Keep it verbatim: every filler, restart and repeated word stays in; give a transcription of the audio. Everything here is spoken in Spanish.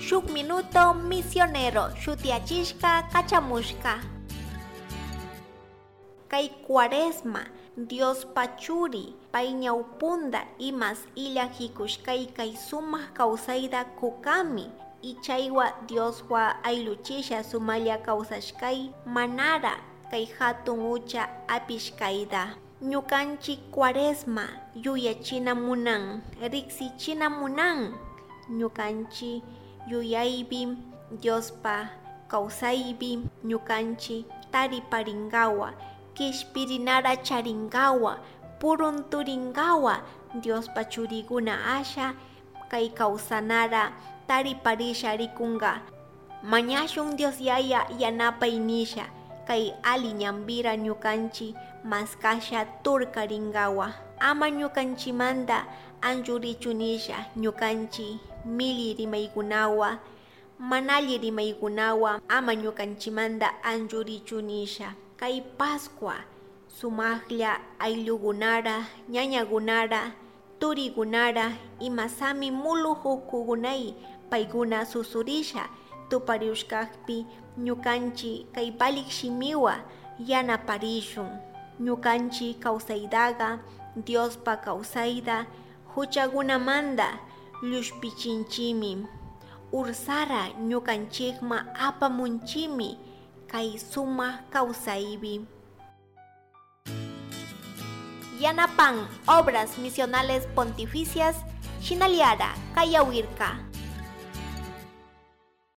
shuk minuto misionero shutiachishka kachamushka. Kay cuaresma Dios pachuri pay ñawpunda imas illajikushkay kay sumaq kawsayta kukami y chaywa Dioswa ayluchisha sumalla kawsashkay manara kay hatun ucha apishkayta. Ñukanchik cuaresma yuyachina munan, riksichina munan. Ñukanchik yuyaypi Diospa kawsaypi ñukanchik tariparingawa, kishpirinara charingawa, purunturingawa Diospa churikuna asha kay kawsanara tariparisha rikunga. Mañashun Dios yaya yanapay nisha kay ali ñambira ñukanchik maskasha turkaringawa. Ama ñukanchimanta anllurichunisha ñukanchik mili rimaykunawa, manalli rimaykunawa ama ñukanchimanta anllurichunisha. Kay Pascua sumaqlla ayllukunara, ñañakunara, turikunara imasami mulujukukunay paykuna susurisha tupariushkaqpi ñukanchik kay balik shimiwa yanaparishun. Ñukanchik kawsaytaqa Diospa kawsayta huchakunamanta llushpichinchimi. Ursara ñukanchikma apamunchimi kay sumaq kawsaypi. Yanapan Obras Misionales Pontificias Shinaliara Kayawirka.